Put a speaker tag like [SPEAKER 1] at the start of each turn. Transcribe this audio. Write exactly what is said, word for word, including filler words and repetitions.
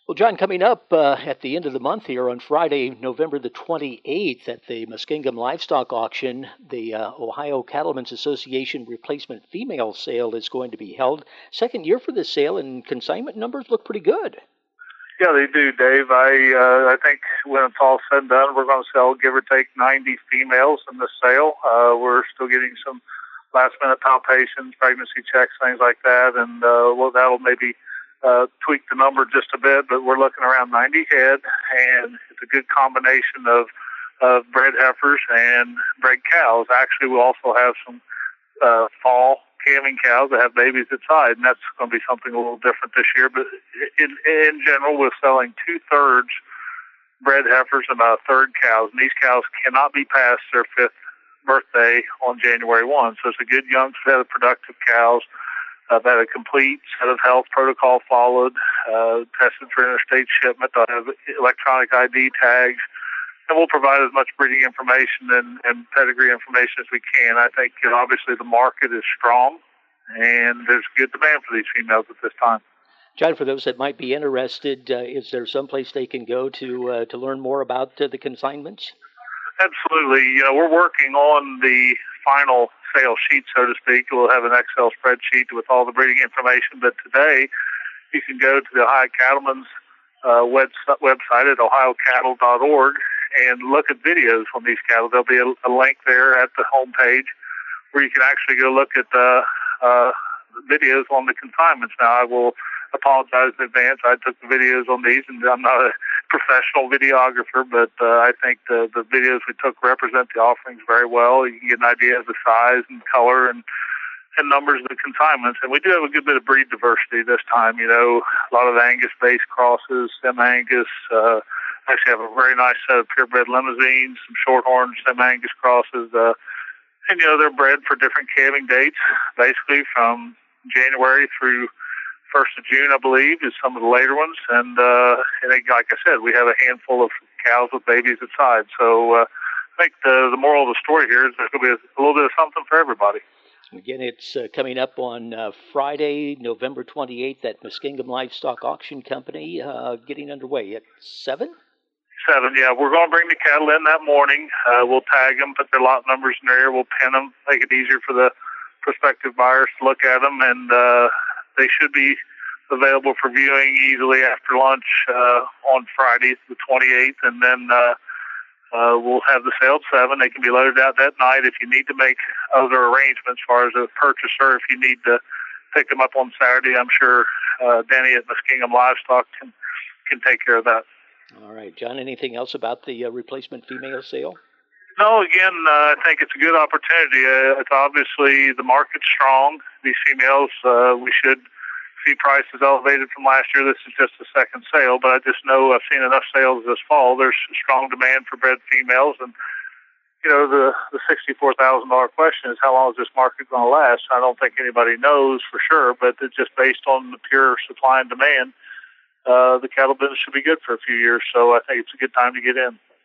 [SPEAKER 1] Well, John, coming up uh, at the end of the month here on Friday, November the twenty-eighth, at the Muskingum Livestock Auction, the uh, Ohio Cattlemen's Association Replacement Female Sale is going to be held. Second year for this sale, and consignment numbers look pretty good.
[SPEAKER 2] Yeah, they do, Dave. I uh, I think when it's all said and done, we're going to sell, give or take, ninety females in the sale. Uh, we're still getting some last-minute palpations, pregnancy checks, things like that, and uh, well, that'll maybe uh, tweak the number just a bit, but we're looking around ninety head, and it's a good combination of, of bred heifers and bred cows. Actually, we'll also have some uh, fall calving cows that have babies inside, and that's going to be something a little different this year. But in, in general, we're selling two-thirds bred heifers and about a third cows, and these cows cannot be past their fifth birthday on January first. So it's a good young set of productive cows uh, that a complete set of health protocol followed, uh, tested for interstate shipment. They'll have electronic I D tags, and we'll provide as much breeding information and, and pedigree information as we can. I think you know, obviously the market is strong, and there's good demand for these females at this time.
[SPEAKER 1] John, for those that might be interested, uh, is there someplace they can go to uh, to learn more about uh, the consignments?
[SPEAKER 2] Absolutely. You know, we're working on the final sales sheet, so to speak. We'll have an Excel spreadsheet with all the breeding information, but today you can go to the Ohio Cattlemen's uh, web, website at ohio cattle dot org and look at videos on these cattle. There'll be a, a link there at the homepage where you can actually go look at the uh, videos on the consignments. Now, I will apologize in advance. I took the videos on these, and I'm not a professional videographer, but uh, I think the, the videos we took represent the offerings very well. You can get an idea of the size and color and, and numbers of the consignments. And we do have a good bit of breed diversity this time. You know, a lot of Angus-based crosses, Sem-Angus. Uh, actually have a very nice set of purebred limousines, some shorthorn Sem-Angus crosses. Uh, and, you know, they're bred for different calving dates, basically from January through first of June, I believe, is some of the later ones. And, uh, and they, like I said, we have a handful of cows with babies inside. So uh, I think the, the moral of the story here is there's going to be a, a little bit of something for everybody.
[SPEAKER 1] Again, it's uh, coming up on uh, Friday, November twenty-eighth at Muskingum Livestock Auction Company, uh, getting underway at seven?
[SPEAKER 2] Seven, yeah. We're going to bring the cattle in that morning. Uh, we'll tag them, put their lot numbers in there. We'll pin them, make it easier for the prospective buyers to look at them, and uh, they should be available for viewing easily after lunch uh, on Friday, the twenty-eighth, and then uh, uh, we'll have the sale at seven. They can be loaded out that night. If you need to make other arrangements as far as a purchaser, if you need to pick them up on Saturday, I'm sure uh, Danny at Muskingum Livestock can, can take care of that.
[SPEAKER 1] All right, John, anything else about the uh, replacement female sale?
[SPEAKER 2] No, again, uh, I think it's a good opportunity. Uh, it's obviously the market's strong. These females, uh, we should see prices elevated from last year. This is just the second sale, but I just know I've seen enough sales this fall. There's strong demand for bred females, and you know the the sixty-four thousand dollar question is how long is this market going to last? I don't think anybody knows for sure, but it's just based on the pure supply and demand. Uh, the cattle business should be good for a few years, so I think it's a good time to get in.